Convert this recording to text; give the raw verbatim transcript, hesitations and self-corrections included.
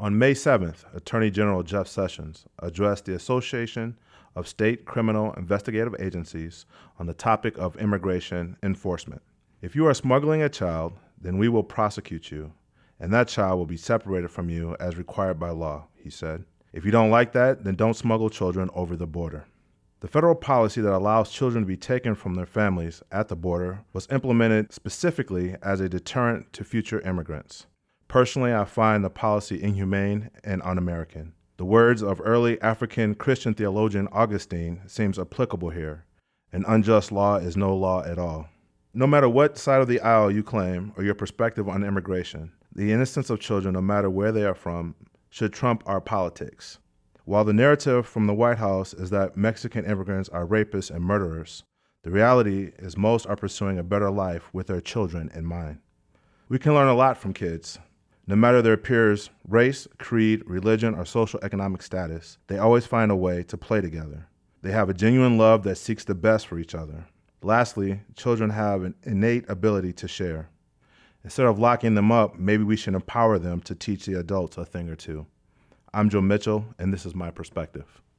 On May seventh, Attorney General Jeff Sessions addressed the Association of State Criminal Investigative Agencies on the topic of immigration enforcement. If you are smuggling a child, then we will prosecute you, and that child will be separated from you as required by law, he said. If you don't like that, then don't smuggle children over the border. The federal policy that allows children to be taken from their families at the border was implemented specifically as a deterrent to future immigrants. Personally, I find the policy inhumane and un-American. The words of early African Christian theologian Augustine seems applicable here. An unjust law is no law at all. No matter what side of the aisle you claim or your perspective on immigration, the innocence of children, no matter where they are from, should trump our politics. While the narrative from the White House is that Mexican immigrants are rapists and murderers, the reality is most are pursuing a better life with their children in mind. We can learn a lot from kids. No matter their peers' race, creed, religion, or social economic status, they always find a way to play together. They have a genuine love that seeks the best for each other. Lastly, children have an innate ability to share. Instead of locking them up, maybe we should empower them to teach the adults a thing or two. I'm Joe Mitchell, and this is my perspective.